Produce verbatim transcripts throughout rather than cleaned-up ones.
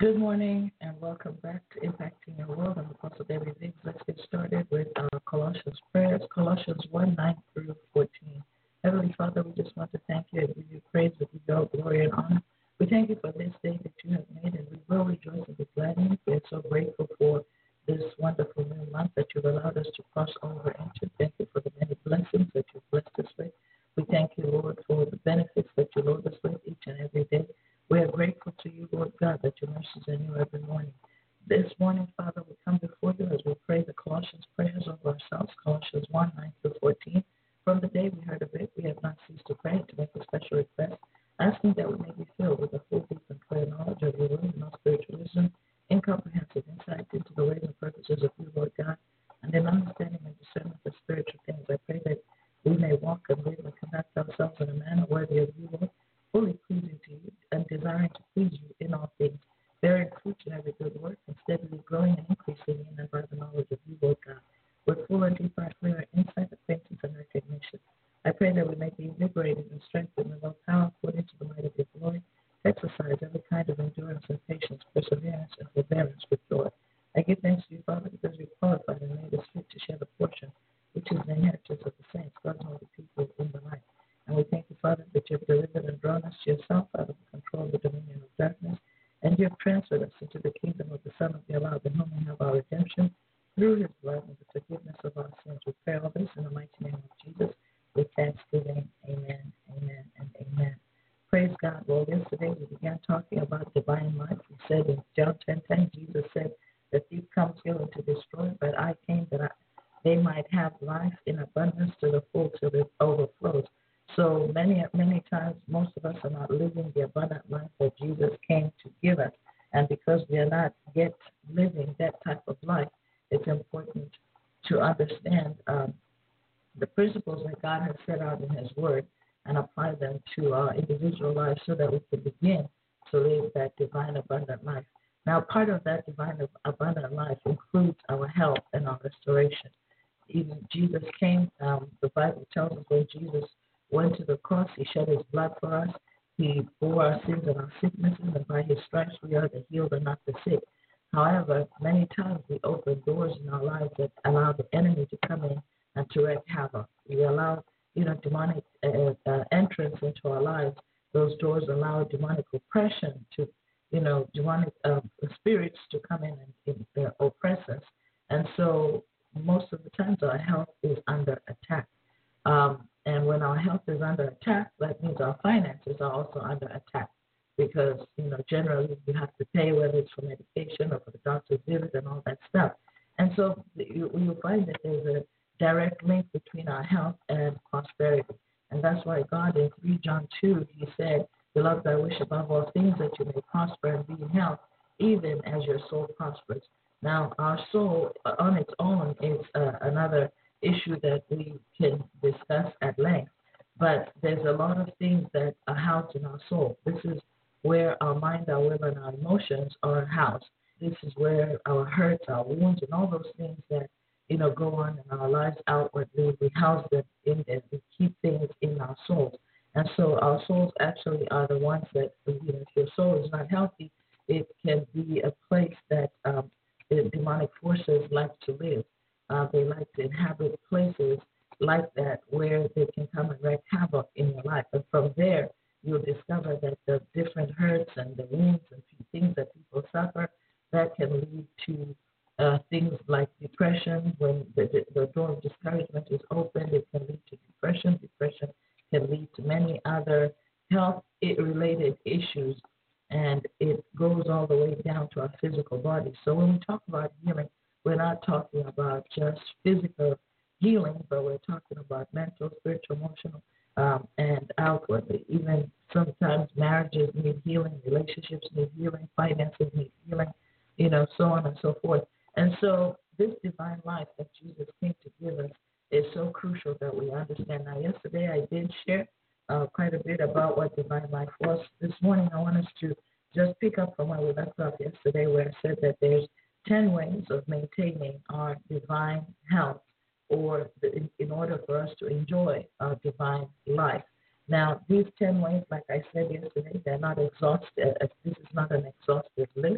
Good morning and welcome back to Impacting Your World. I'm Apostle David Viggs. Let's get started with our Colossians prayers, Colossians one nine through fourteen. Heavenly Father, we just want to thank you and give you praise, that we go glory and honor. We thank you for this day that you have made, and we will rejoice and be glad in it. We are so grateful for this wonderful new month that you've allowed us to cross over into. Thank you for the many blessings that you've blessed us with. We thank you, Lord, for the benefits that you load us with each and every day. We are grateful to you, Lord God, that your mercies are new every morning. This morning, Father, we come before you as we pray the Colossians prayers over ourselves, Colossians one nine through fourteen. From the day we heard of it, we have not ceased to pray, to make a special request, asking that we may be filled with the full, deep, and clear knowledge of your will and all spiritual wisdom, incomprehensive insight into the ways and purposes of you, Lord God, and an understanding and discernment of spiritual things. I pray that we may walk and live and conduct ourselves in a manner worthy of you, Lord, fully pleasing to you and desiring to please you in all things, bearing fruit in every good work and steadily growing and increasing in and by the knowledge of you, Lord God, with full and deeper and clearer insight, acquaintance, and recognition. I pray that we may be invigorated and strengthened in all power according to the might of your glory, exercise every kind of endurance and patience, perseverance, and forbearance with joy. I give thanks to you, Father, because you qualified and made us fit to share the portion, which is the inheritance of the saints, God's holy people in the light. And we thank you, Father, that you have delivered and drawn us to yourself out of the control of the dominion of darkness, and you have transferred us into the kingdom of the Son of your love, in whom we have our redemption through his blood and the forgiveness of our sins. We pray all this in the mighty name of Jesus with thanksgiving. Amen, amen, and amen. Praise God. Well, yesterday we began talking about divine life. We said in John ten ten, Jesus said, "The thief comes here to destroy, but I came that I, they might have life in abundance to the full, till it overflows." So many, many times, most of us are not living the abundant life that Jesus came to give us. And because we are not yet living that type of life, it's important to understand um, the principles that God has set out in his word and apply them to our individual lives so that we can begin to live that divine abundant life. Now, part of that divine abundant life includes our health and our restoration. Even Jesus came, um, the Bible tells us when Jesus went to the cross, he shed his blood for us. He bore our sins and our sicknesses, and by his stripes we are the healed and not the sick. However, many times we open doors in our lives that allow the enemy to come in and to wreak havoc. We allow, you know, demonic uh, uh, entrance into our lives. Those doors allow demonic oppression to, you know, demonic uh, spirits to come in and, and uh, oppress us. And so most of the times our health is under attack. Um, and when our health is under attack, that means our finances are also under attack because, you know, generally you have to pay, whether it's for medication or for the doctor's visit and all that stuff. And so you, you'll find that there's a direct link between our health and prosperity. And that's why God in three John two, he said, "Beloved, I wish above all things that you may prosper and be in health, even as your soul prospers." Now, our soul on its own is uh, another issue that we can discuss at length, but there's a lot of things that are housed in our soul. This is where our mind, our will, and our emotions are housed. This is where our hurts, our wounds, and all those things that, you know, go on in our lives outwardly, we house them in there. We keep things in our souls. And so our souls actually are the ones that, you know, if your soul is not healthy, it can be a place that um, the demonic forces like to live. Uh, they like to inhabit places like that where they can come and wreak havoc in your life. And from there, you'll discover that the different hurts and the wounds and things that people suffer, that can lead to uh, things like depression. When the, the, the door of discouragement is opened, it can lead to depression. Depression can lead to many other health-related issues, and it goes all the way down to our physical body. So when we talk about healing, we're not talking about just physical healing, but we're talking about mental, spiritual, emotional, um, and outwardly. Even sometimes marriages need healing, relationships need healing, finances need healing, you know, so on and so forth. And so this divine life that Jesus came to give us is so crucial that we understand. Now, yesterday I did share uh, quite a bit about what divine life was. This morning I want us to just pick up from where we left off yesterday, where I said that there's ten ways of maintaining our divine health, or the, in, in order for us to enjoy our divine life. Now, these ten ways, like I said yesterday, they're not exhaustive. This is not an exhaustive list.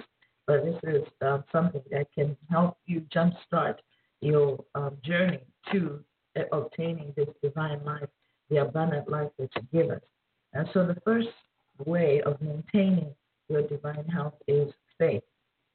but this is um, something that can help you jumpstart your um, journey to uh, obtaining this divine life, the abundant life that you give us. And so the first way of maintaining your divine health is faith.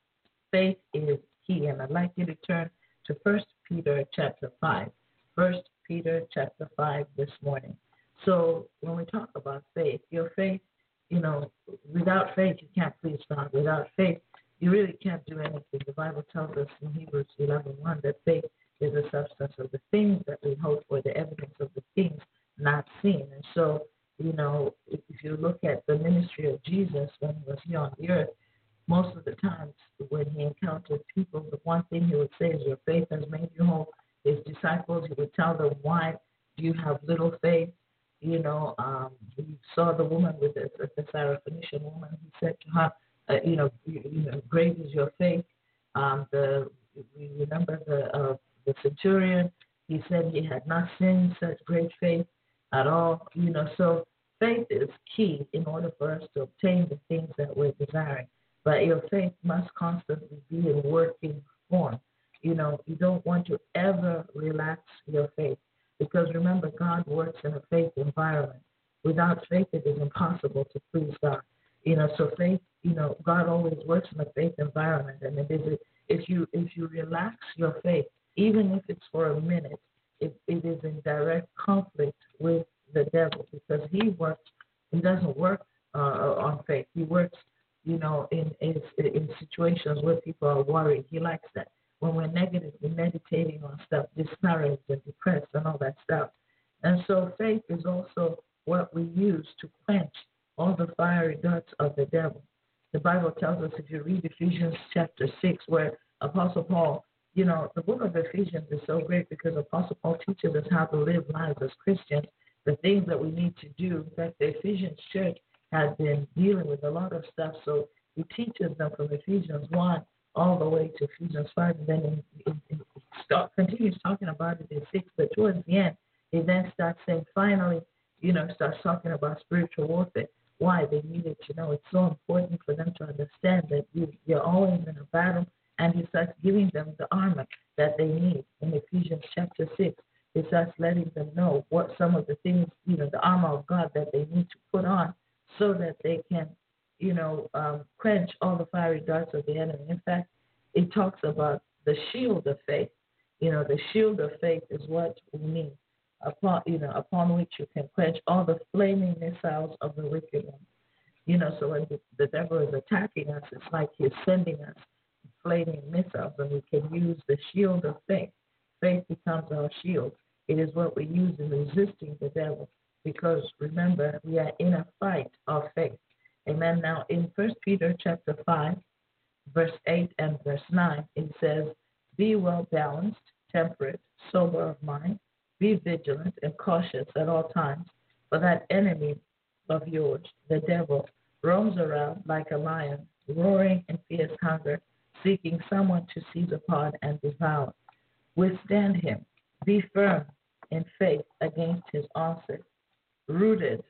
Faith is key, and I'd like you to turn to First Peter chapter five. First Peter chapter five this morning. So when we talk about faith, your faith, you know, without faith you can't please God. Without faith, you really can't do anything. The Bible tells us in Hebrews eleven one that faith is the substance of the things that we hope for, the evidence of the things not seen. And so, you know, if you look at the ministry of Jesus when he was here on the earth, most of the times when he encountered people, the one thing he would say is, your faith has made you whole. His disciples, he would tell them, why do you have little faith? You know, um, we saw the woman with the, the Syrophoenician woman. He said to her, uh, you know, you, you know, great is your faith. Um, the we remember the uh, the centurion. He said he had not seen such great faith at all. You know, so faith is key in order for us to obtain the things that we're desiring. But your faith must constantly be in working form. You know, you don't want to ever relax your faith, because remember, God works in a faith environment. Without faith, it is impossible to please God. You know, so faith, you know, God always works in a faith environment, and it is, if you if you relax your faith, even if it's for a minute, it, it is in direct conflict with the devil, because he works, he doesn't work uh, on faith. He works, you know, in, in in situations where people are worried. He likes that. When we're negatively meditating on stuff, discouraged and depressed and all that stuff. And so faith is also what we use to quench all the fiery darts of the devil. The Bible tells us, if you read Ephesians chapter six, where Apostle Paul, you know, the book of Ephesians is so great because Apostle Paul teaches us how to live lives as Christians, the things that we need to do. In fact, the Ephesians church has been dealing with a lot of stuff, so he teaches them from Ephesians one all the way to Ephesians five, and then it, it, it start, continues talking about it in six, but towards the end, he then starts saying, finally, you know, starts talking about spiritual warfare. Why? They needed to know. It's so important for them to understand that you, you're always in a battle, and he starts giving them the armor that they need. In Ephesians chapter six, he starts letting them know what some of the things, you know, the armor of God that they need to put on so that they can, you know, um, quench all the fiery darts of the enemy. In fact, it talks about the shield of faith. You know, the shield of faith is what we need, upon, you know, upon which you can quench all the flaming missiles of the wicked one. You know, so when the, the devil is attacking us, it's like he's sending us flaming missiles, and we can use the shield of faith. Faith becomes our shield. It is what we use in resisting the devil, because remember, we are in a fight of faith. Amen. Now, in First Peter chapter five, verse eight and verse nine, it says, be well balanced, temperate, sober of mind, be vigilant and cautious at all times, for that enemy of yours, the devil, roams around like a lion, roaring in fierce hunger, seeking someone to seize upon and devour. Withstand him. Be firm in faith against his onset, rooted,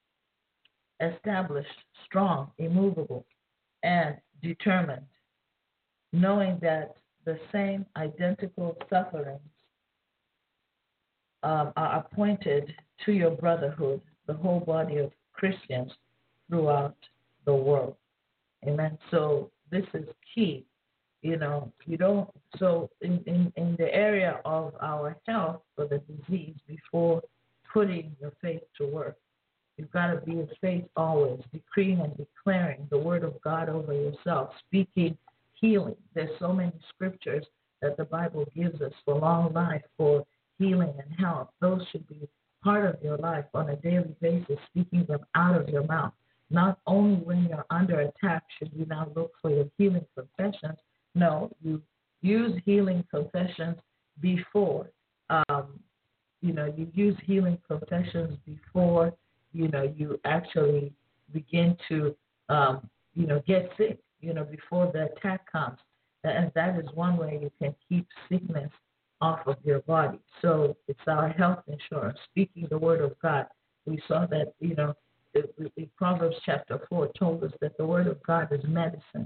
established, strong, immovable, and determined, knowing that the same identical sufferings um, are appointed to your brotherhood, the whole body of Christians throughout the world. Amen. So this is key. You know, you don't, so in, in, in the area of our health for the disease, before putting your faith to work, you've got to be in faith always, decreeing and declaring the word of God over yourself, speaking healing. There's so many scriptures that the Bible gives us for long life, for healing and health. Those should be part of your life on a daily basis, speaking them out of your mouth. Not only when you're under attack should you now look for your healing confessions. No, you use healing confessions before, um, you know, you use healing confessions before, you know, you actually begin to, um, you know, get sick, you know, before the attack comes. And that is one way you can keep sickness off of your body. So it's our health insurance, speaking the word of God. We saw that, you know, in Proverbs chapter four told us that the word of God is medicine.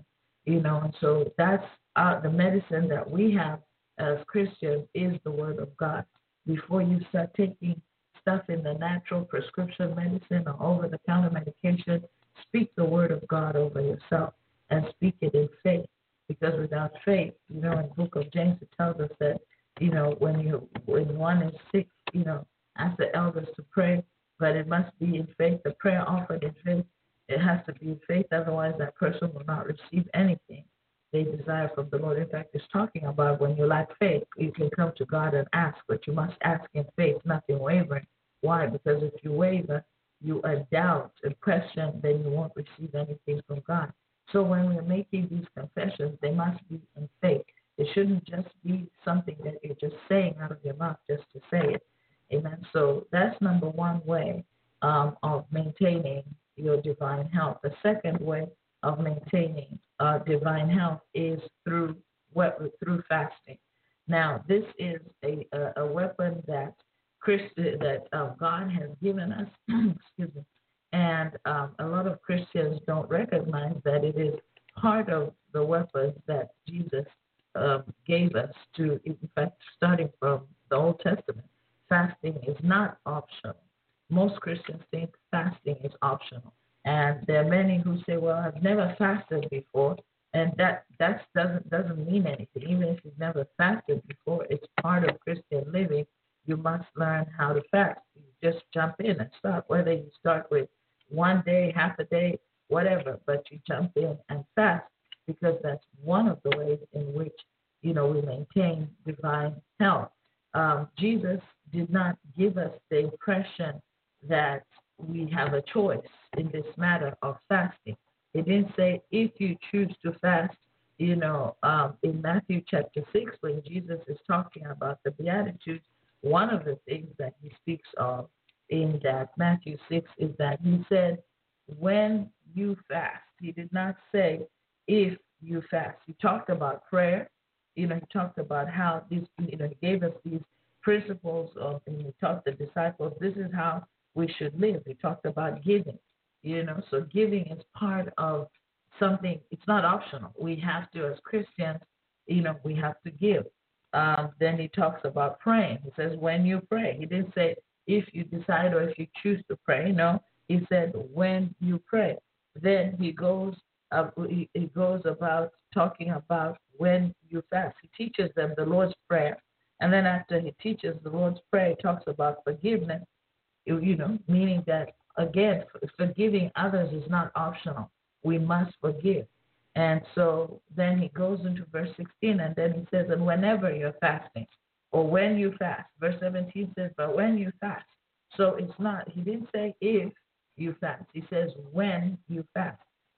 you know, and so that's uh, the medicine that we have as Christians is the Word of God. Before you start taking stuff in the natural prescription medicine or over the counter medication, speak the Word of God over yourself and speak it in faith. Because without faith, you know, in the book of James, it tells us that, you know, when you when one is sick, you know, ask the elders to pray, but it must be in faith. The prayer offered in faith, it has to be in faith, otherwise that person will not receive anything they desire from the Lord. In fact, it's talking about when you lack faith, you can come to God and ask, but you must ask in faith, nothing wavering. Why? Because if you waver, you are doubt and question, then you won't receive anything from God. So when we're making these confessions, they must be in faith. It shouldn't just be something that you're just saying out of your mouth just to say it. Amen. So that's number one way um, of maintaining your divine health. The second way of maintaining uh, divine health is through what through fasting. Now, this is a, a, a weapon that Christ, that uh, God has given us. Excuse me. And um, a lot of Christians don't recognize that it is part of the weapons that Jesus um, gave us to, in fact, starting from the Old Testament. Fasting is not optional. Most Christians think fasting is optional. And there are many who say, well, I've never fasted before. And that that doesn't, doesn't mean anything. Even if you've never fasted before, it's part of Christian living. You must learn how to fast. You just jump in and start, whether you start with one day, half a day, whatever, but you jump in and fast, because that's one of the ways in which, you know, we maintain divine health. Um, Jesus did not give us the impression that we have a choice in this matter of fasting. He didn't say if you choose to fast. You know, um, in Matthew chapter six, when Jesus is talking about the Beatitudes, one of the things that he speaks of in that Matthew six is that he said, when you fast. He did not say if you fast. He talked about prayer. You know, he talked about how these, you know, he gave us these principles of, and he taught the disciples, this is how we should live. He talked about giving, you know, so giving is part of something, it's not optional. We have to, as Christians, you know, we have to give. Um, then he talks about praying. He says, when you pray. He didn't say if you decide or if you choose to pray. No, he said, when you pray. Then he goes, uh, he, he goes about talking about when you fast. He teaches them the Lord's Prayer. And then after he teaches the Lord's Prayer, he talks about forgiveness, you know, meaning that, again, forgiving others is not optional. We must forgive. And so then he goes into verse sixteen, and then he says, and whenever you're fasting, or when you fast. Verse seventeen says, but when you fast. So it's not, he didn't say if you fast. He says when you fast.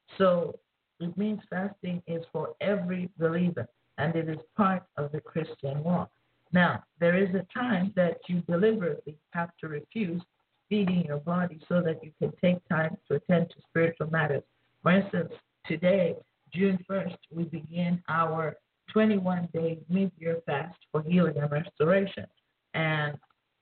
So it means fasting is for every believer, and it is part of the Christian walk. Now, there is a time that you deliberately have to refuse feeding your body so that you can take time to attend to spiritual matters. For instance, today, June first, we begin our twenty-one day mid-year fast for healing and restoration. And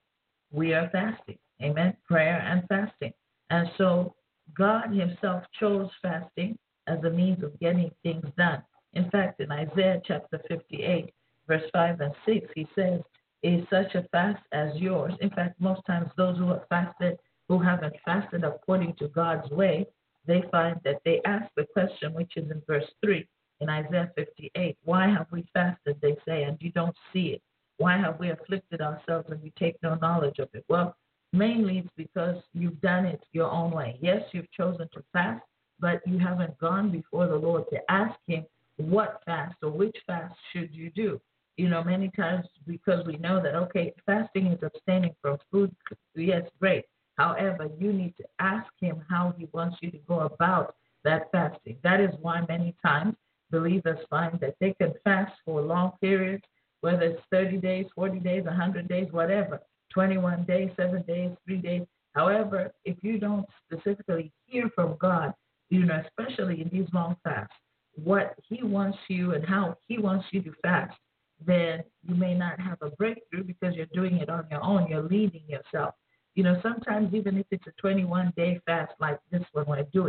we are fasting. Amen. Prayer and fasting. And so God himself chose fasting as a means of getting things done. In fact, in Isaiah chapter fifty-eight, verse five and six, he says, is such a fast as yours. In fact, most times those who have fasted, who haven't fasted according to God's way, they find that they ask the question, which is in verse three in Isaiah fifty-eight, why have we fasted, they say, and you don't see it? Why have we afflicted ourselves and you take no knowledge of it? Well, mainly it's because you've done it your own way. Yes, you've chosen to fast, but you haven't gone before the Lord to ask him what fast or which fast should you do. You know, many times because we know that, okay, fasting is abstaining from food. Yes, great. However, you need to ask him how he wants you to go about that fasting. That is why many times believers find that they can fast for long periods, whether it's thirty days, forty days, one hundred days, whatever, twenty-one days, seven days, three days. However, if you don't specifically hear from God, you know, especially in these long fasts, what he wants you and how he wants you to fast, then you may not have a breakthrough because you're doing it on your own. You're leading yourself. You know, sometimes even if it's a twenty-one day fast like this one we're doing,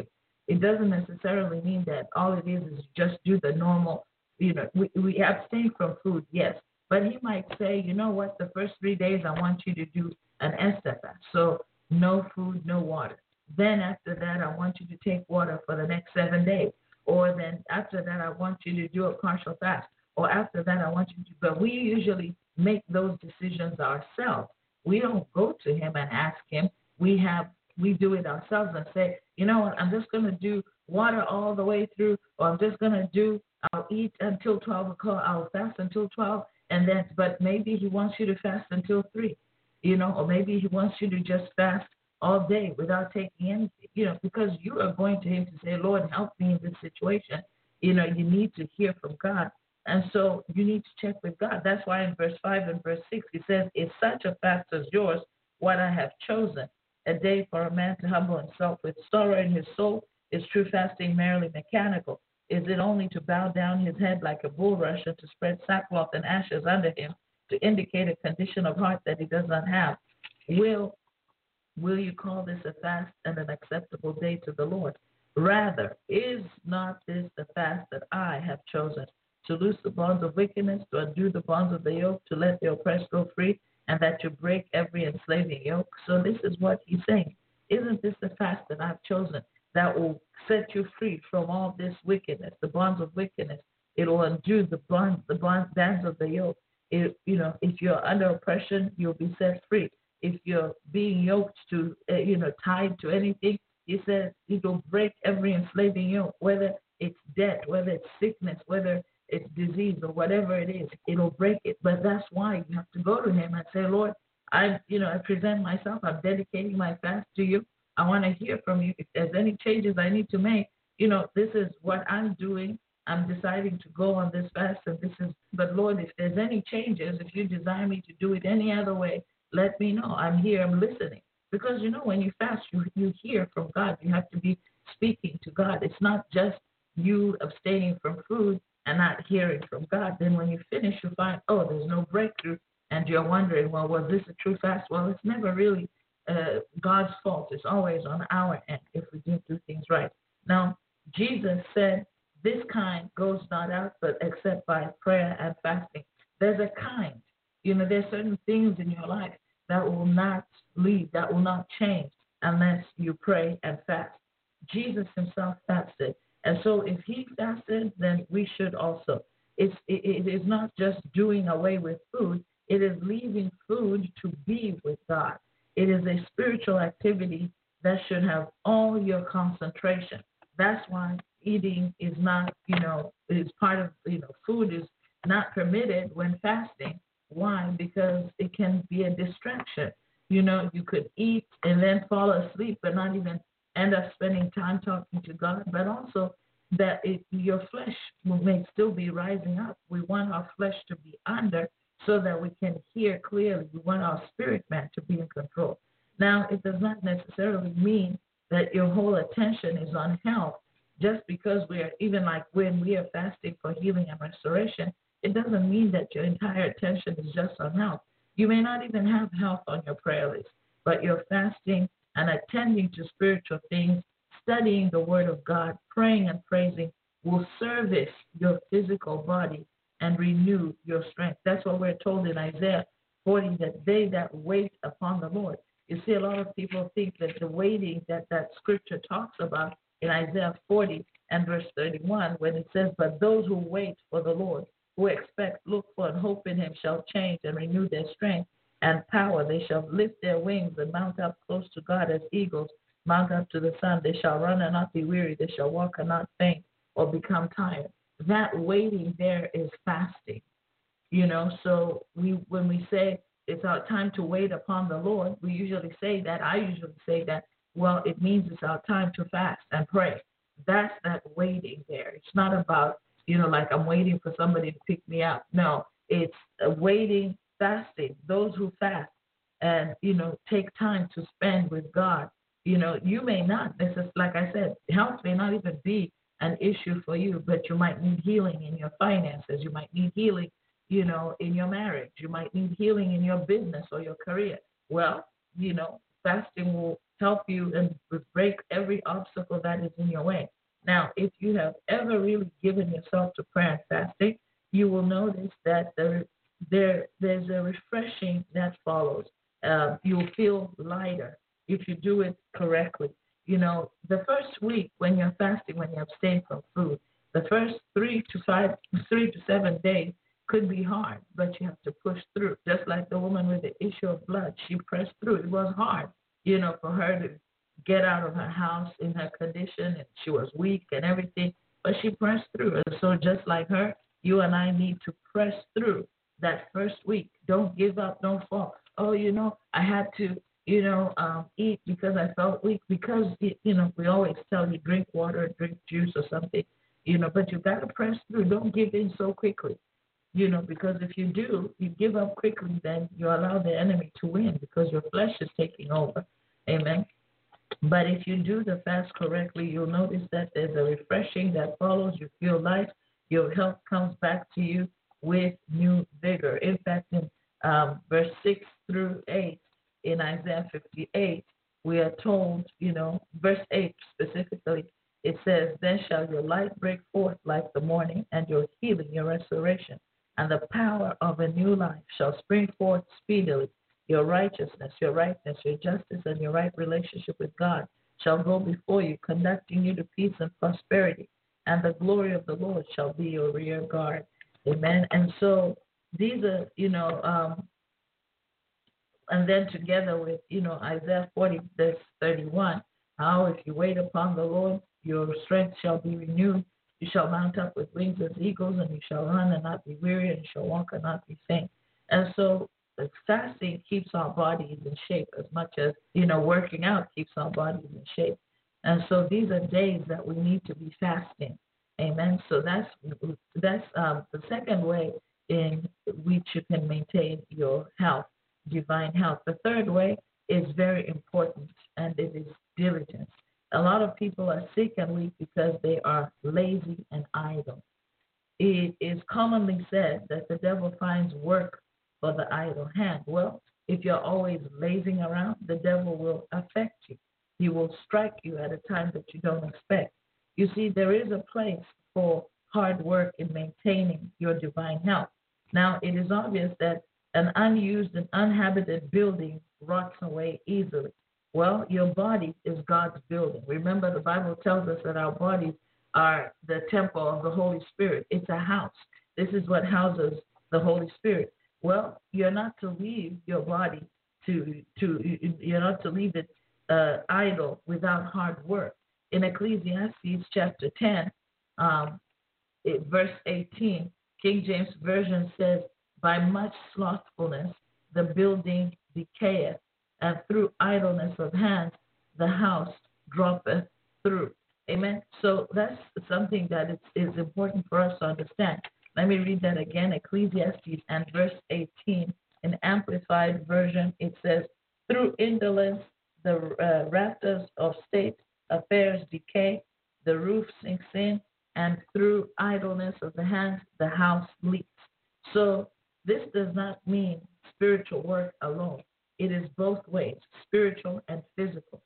It doesn't necessarily mean that all it is is just do the normal, you know, we, we abstain from food, yes. But he might say, you know what, the first three days I want you to do an Esther fast. So no food, no water. Then after that, I want you to take water for the next seven days. Or then after that, I want you to do a partial fast. Or after that, I want you to, but we usually make those decisions ourselves. We don't go to him and ask him. We have, we do it ourselves and say, you know what, I'm just going to do water all the way through, or I'm just going to do, I'll eat until twelve o'clock, I'll fast until twelve, and then, but maybe he wants you to fast until three, you know, or maybe he wants you to just fast all day without taking anything, you know, because you are going to him to say, Lord, help me in this situation. You know, you need to hear from God. And so you need to check with God. That's why in verse five and verse six, he says, is such a fast as yours what I have chosen, a day for a man to humble himself with sorrow in his soul? Is true fasting merely mechanical? Is it only to bow down his head like a bulrush and to spread sackcloth and ashes under him to indicate a condition of heart that he does not have? Will Will you call this a fast and an acceptable day to the Lord? Rather, is not this the fast that I have chosen, to loose the bonds of wickedness, to undo the bonds of the yoke, to let the oppressed go free, and that you break every enslaving yoke? So this is what he's saying. Isn't this the fast that I've chosen that will set you free from all this wickedness, the bonds of wickedness? It will undo the bonds, the bonds, bands of the yoke. It, you know, if you're under oppression, you'll be set free. If you're being yoked to, uh, you know, tied to anything, he says it will break every enslaving yoke, whether it's debt, whether it's sickness, whether it's disease or whatever it is, it'll break it. But that's why you have to go to him and say, Lord, I, you know, I present myself. I'm dedicating my fast to you. I want to hear from you. If there's any changes I need to make, you know, this is what I'm doing. I'm deciding to go on this fast, and this is, but Lord, if there's any changes, if you desire me to do it any other way, let me know. I'm here. I'm listening. Because, you know, when you fast, you, you hear from God. You have to be speaking to God. It's not just you abstaining from food and not hearing from God. Then when you finish, you find, oh, there's no breakthrough. And you're wondering, well, was this a true fast? Well, it's never really uh, God's fault. It's always on our end if we didn't do things right. Now, Jesus said, this kind goes not out but except by prayer and fasting. There's a kind. You know, there's certain things in your life that will not leave, that will not change unless you pray and fast. Jesus himself fasted. And so if he fasted, then we should also. It's, it, it is not just doing away with food. It is leaving food to be with God. It is a spiritual activity that should have all your concentration. That's why eating is not, you know, is part of, you know, food is not permitted when fasting. Why? Because it can be a distraction. You know, you could eat and then fall asleep but not even end up spending time talking to God, but also that it, your flesh may still be rising up. We want our flesh to be under so that we can hear clearly. We want our spirit man to be in control. Now, it does not necessarily mean that your whole attention is on health. Just because we are, even like when we are fasting for healing and restoration, it doesn't mean that your entire attention is just on health. You may not even have health on your prayer list, but you're fasting and attending to spiritual things, studying the Word of God, praying and praising will service your physical body and renew your strength. That's what we're told in Isaiah forty, that they that wait upon the Lord. You see, a lot of people think that the waiting that that scripture talks about in Isaiah forty and verse thirty-one, when it says, but those who wait for the Lord, who expect, look for, and hope in him shall change and renew their strength and power. They shall lift their wings and mount up close to God as eagles, mount up to the sun. They shall run and not be weary. They shall walk and not faint or become tired. That waiting there is fasting. You know, so we when we say it's our time to wait upon the Lord, we usually say that. I usually say that, well, it means it's our time to fast and pray. That's that waiting there. It's not about, you know, like I'm waiting for somebody to pick me up. No, it's waiting, fasting. Those who fast and, you know, take time to spend with God. You know, you may not, this is, like I said, health may not even be an issue for you, but you might need healing in your finances. You might need healing, you know, in your marriage. You might need healing in your business or your career. Well, you know, fasting will help you and break every obstacle that is in your way. Now, if you have ever really given yourself to prayer and fasting, you will notice that there, there there's a refreshing that follows. Uh, you'll feel lighter if you do it correctly. You know, the first week when you're fasting, when you abstain from food, the first three to five, three to seven days could be hard, but you have to push through. Just like the woman with the issue of blood, she pressed through. It was hard, you know, for her to get out of her house in her condition, and she was weak and everything, but she pressed through. And so just like her, you and I need to press through that first week. Don't give up. Don't fall. Oh, you know, I had to, you know, um, eat because I felt weak. Because, you know, we always tell you drink water, drink juice or something, you know, but you got to press through. Don't give in so quickly, you know, because if you do, you give up quickly, then you allow the enemy to win because your flesh is taking over. Amen. But if you do the fast correctly, you'll notice that there's a refreshing that follows. You feel light. Your health comes back to you with new vigor. In fact, in um, verse six through eight in Isaiah fifty-eight, we are told, you know, verse eight specifically, it says, then shall your light break forth like the morning, and your healing, your restoration, and the power of a new life shall spring forth speedily. Your righteousness, your rightness, your justice, and your right relationship with God shall go before you, conducting you to peace and prosperity, and the glory of the Lord shall be your rear guard. Amen. And so these are, you know, um, and then together with, you know, Isaiah forty, verse thirty-one, how if you wait upon the Lord, your strength shall be renewed. You shall mount up with wings as eagles, and you shall run and not be weary, and you shall walk and not be faint. And so the fasting keeps our bodies in shape as much as, you know, working out keeps our bodies in shape. And so these are days that we need to be fasting. Amen. So that's that's um, the second way in which you can maintain your health, divine health. The third way is very important, and it is diligence. A lot of people are sick and weak because they are lazy and idle. It is commonly said that the devil finds work for the idle hand. Well, if you're always lazing around, the devil will affect you. He will strike you at a time that you don't expect. You see, there is a place for hard work in maintaining your divine health. Now, it is obvious that an unused and uninhabited building rots away easily. Well, your body is God's building. Remember, the Bible tells us that our bodies are the temple of the Holy Spirit. It's a house. This is what houses the Holy Spirit. Well, you're not to leave your body to to you're not to leave it uh, idle without hard work. In Ecclesiastes chapter ten, um, it, verse eighteen, King James Version says, "By much slothfulness the building decayeth, and through idleness of hands the house droppeth through." Amen. So that's something that is, is important for us to understand. Let me read that again, Ecclesiastes and verse eighteen. In Amplified Version, it says, "Through indolence the uh, rafters of state affairs decay, the roof sinks in, and through idleness of the hands the house leaks." So this does not mean spiritual work alone. It is both ways, spiritual and physical.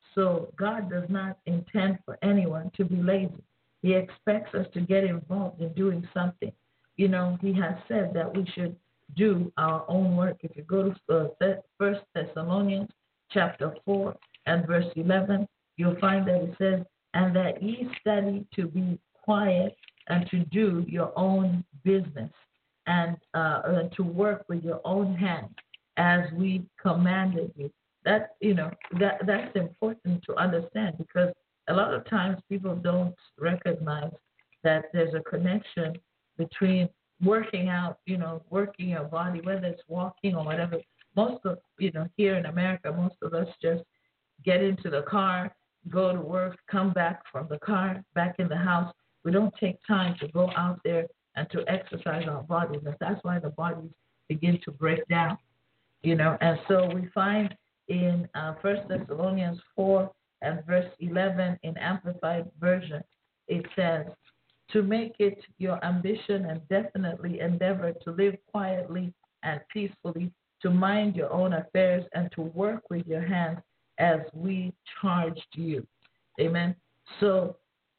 So God does not intend for anyone to be lazy. He expects us to get involved in doing something. You know, he has said that we should do our own work. If you go to uh, First Thessalonians chapter four and verse eleven, you'll find that it says, "And that ye study to be quiet and to do your own business and uh, to work with your own hands as we commanded you." That, you know, that that's important to understand, because a lot of times people don't recognize that there's a connection between working out, you know, working your body, whether it's walking or whatever. Most of, you know, here in America, most of us just get into the car, go to work, come back from the car, back in the house. We don't take time to go out there and to exercise our bodies. And that's why the bodies begin to break down, you know. And so we find in uh, First Thessalonians four and verse eleven in Amplified Version, it says, "To make it your ambition and definitely endeavor to live quietly and peacefully, to mind your own affairs and to work with your hands as we charged you. Amen. So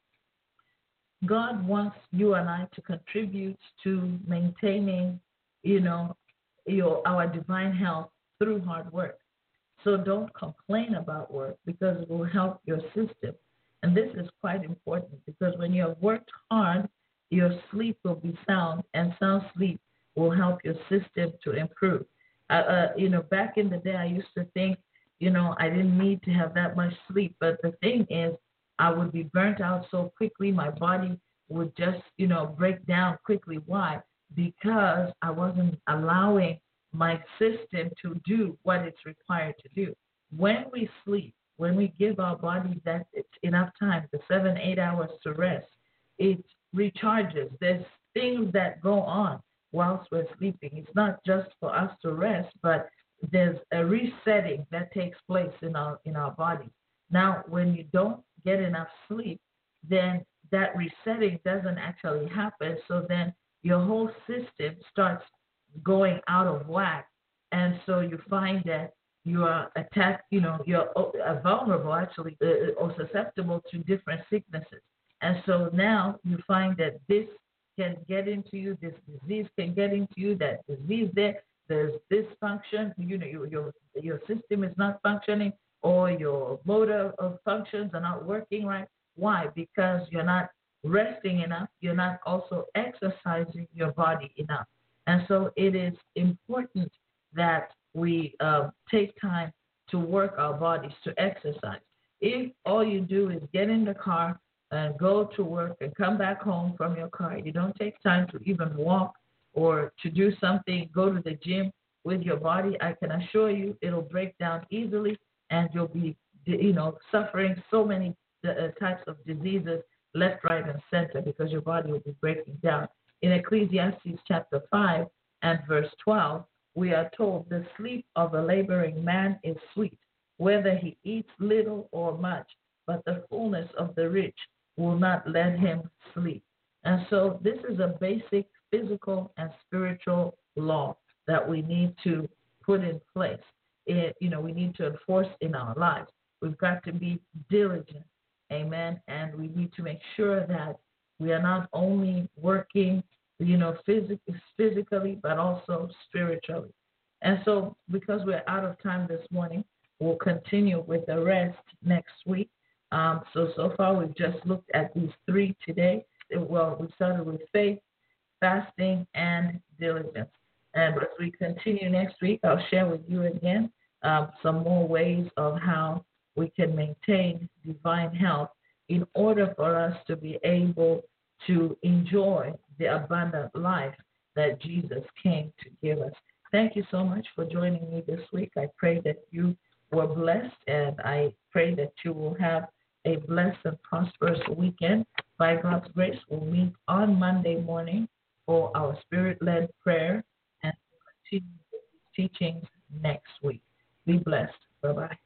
God wants you and I to contribute to maintaining, you know, your our divine health through hard work. So don't complain about work because it will help your system. And this is quite important because when you have worked hard, your sleep will be sound, and sound sleep will help your system to improve. Uh, uh, you know, back in the day, I used to think, you know, I didn't need to have that much sleep. But the thing is, I would be burnt out so quickly, my body would just, you know, break down quickly. Why? Because I wasn't allowing my system to do what it's required to do. When we sleep, when we give our body that it's enough time, the seven, eight hours to rest, it recharges. There's things that go on whilst we're sleeping. It's not just for us to rest, but there's a resetting that takes place in our in our body. Now, when you don't get enough sleep, then that resetting doesn't actually happen. So then your whole system starts going out of whack, and so you find that you are attacked. You know, you're vulnerable actually, uh, or susceptible to different sicknesses. And so now you find that this can get into you, this disease can get into you, that disease there, there's dysfunction, you know, your, your, your system is not functioning, or your motor functions are not working right. Why? Because you're not resting enough, you're not also exercising your body enough. And so it is important that we uh, take time to work our bodies, to exercise. If all you do is get in the car and go to work and come back home from your car, you don't take time to even walk or to do something, go to the gym with your body, I can assure you it'll break down easily, and you'll be, you know, suffering so many uh, types of diseases left, right, and center because your body will be breaking down. In Ecclesiastes chapter five and verse twelve, we are told the sleep of a laboring man is sweet, whether he eats little or much, but the fullness of the rich will not let him sleep. And so this is a basic physical and spiritual law that we need to put in place. It, you know, we need to enforce in our lives. We've got to be diligent, amen, and we need to make sure that we are not only working, you know, phys- physically, but also spiritually. And so because we're out of time this morning, we'll continue with the rest next week. Um, so, so far we've just looked at these three today. Well, we started with faith, fasting, and diligence. And as we continue next week, I'll share with you again um, some more ways of how we can maintain divine health in order for us to be able to enjoy the abundant life that Jesus came to give us. Thank you so much for joining me this week. I pray that you were blessed, and I pray that you will have a blessed and prosperous weekend. By God's grace, we'll meet on Monday morning for our spirit-led prayer, and we'll continue with these teachings next week. Be blessed. Bye-bye.